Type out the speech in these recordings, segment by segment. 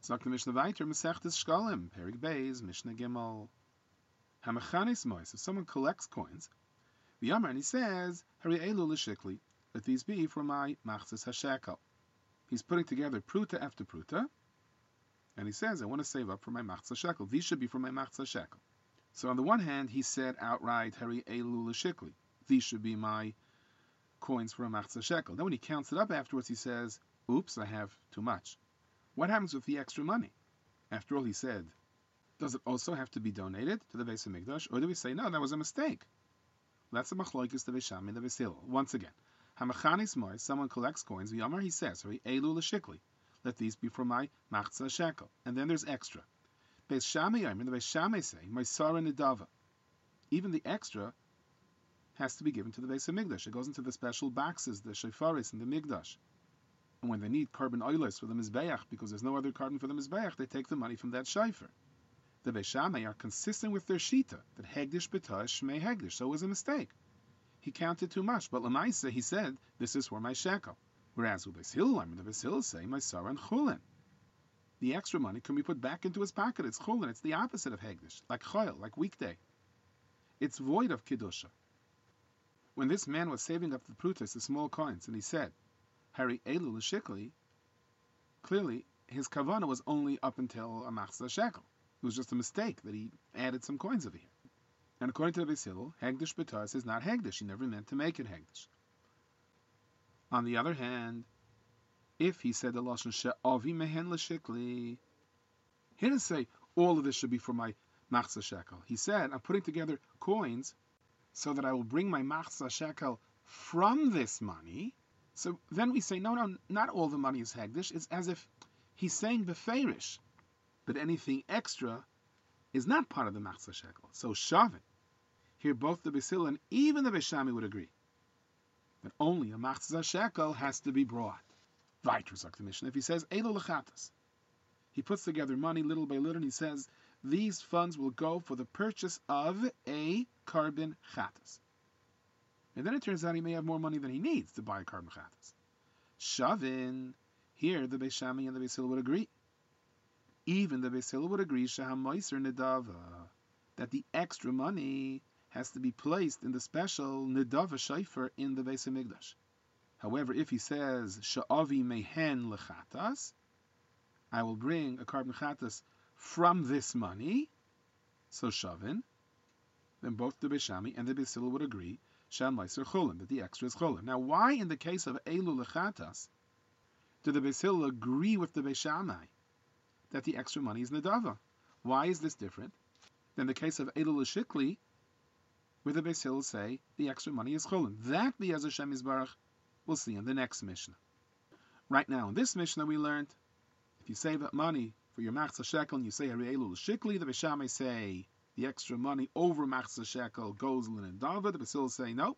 Sagt the Mishnah weiter, Masechtes Shkalim, Perik Beis, Mishnah Gimel. Hamachanis Mois, if someone collects coins, the Amar, and he says, Hari Elu L'Shikli, let these be for my Machzas HaShekel. He's putting together pruta after pruta, and he says, I want to save up for my Machzas HaShekel. These should be for my Machzas HaShekel. So on the one hand, he said outright, Hari Elu L'Shikli, these should be my coins for a Machzas HaShekel. Then when he counts it up afterwards, he says, oops, I have too much. What happens with the extra money? After all, he said, does it also have to be donated to the Beis HaMikdash, or do we say, no, that was a mistake? That's the machlokes, the Beis Shammai and the Beis Hillel. Once again, Hamachanis Mois, someone collects coins, V'yamar, he says, Elu L'Shikli, let these be for my Machzas HaShekel. And then there's extra. Beis Shammai, the Beis Shammai say, my Sarah Nidava. Even the extra has to be given to the Beis HaMikdash. It goes into the special boxes, the Shefaris and the Mikdash. And when they need carbon oilers for the Mizbeach, because there's no other carbon for the Mizbeach, they take the money from that Shayfer. The Beis Shammai are consistent with their Shita, that Hegdish B'tah Shmei Hegdish, so it was a mistake. He counted too much, but Lamaisa, he said, this is for my shekel. Whereas with Beis Hillel, the Beis Hillel say, my Sarah and Chulin. The extra money can be put back into his pocket. It's Chulin, it's the opposite of Hegdish, like Choyel, like weekday. It's void of Kiddusha. When this man was saving up the prutas, the small coins, and he said, Hari Elu L'Shikli, clearly his kavana was only up until a Machzas HaShekel. It was just a mistake that he added some coins over here. And according to the Beis Hillel, Hegdish B'tah is not Hegdish. He never meant to make it Hegdish. On the other hand, if he said the Lashon She'avi Mehen L'Shikli, he didn't say all of this should be for my Machzas HaShekel. He said, I'm putting together coins so that I will bring my Machzas HaShekel from this money. So then we say, no, not all the money is Hegdish. It's as if he's saying Beferish, but anything extra is not part of the Machzas HaShekel. So Shavin, here both the Beis Hillel and even the Beis Shammai would agree that only a Machzas HaShekel has to be brought. Weiter sagt the Mishnah. If he says Elu L'Chatas, he puts together money little by little, and he says these funds will go for the purchase of a carbon Chatas. And then it turns out he may have more money than he needs to buy a carbon Chatas. Shavin, here the Beis Shammai and the Beis Hillel would agree. Even the Beis Hillel would agree Shehamoiser Nedava, that the extra money has to be placed in the special Nedava Shayfer in the Beis HaMikdash. However, if he says Sha'avi Mehen L'Chatas, I will bring a carbon Chatas from this money, so Shavin, then both the Beis Shammai and the Beis Hillel would agree Shehamoiser Chulin, that the extra is Chulin. Now, why in the case of Elu L'Chatas do the Beis Hillel agree with the Beis Shammai that the extra money is Nedava? Why is this different than the case of Elu L'Shikli, where the Beis Hillel say the extra money is Chulin? That, B'ez Hashem Yisbarach, we'll see in the next Mishnah. Right now, in this Mishnah we learned, if you save up money for your Machzas HaShekel and you say Hari Elu L'Shikli, the Beis Shammai say the extra money over Machzas HaShekel goes L'Nedava. The Beis Hillel say no,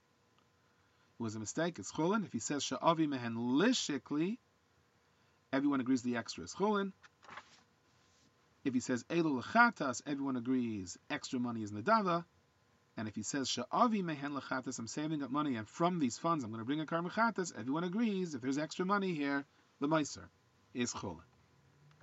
it was a mistake, it's Chulin. If he says Sha'avi Mehen L'Shikli, everyone agrees the extra is Chulin. If he says Elu L'Chatas, everyone agrees extra money is Nedava. And if he says Sha'avi Mehen L'Chatas, I'm saving up money and from these funds I'm going to bring a carbon Chatas, everyone agrees if there's extra money here, the Meiser is Chulin.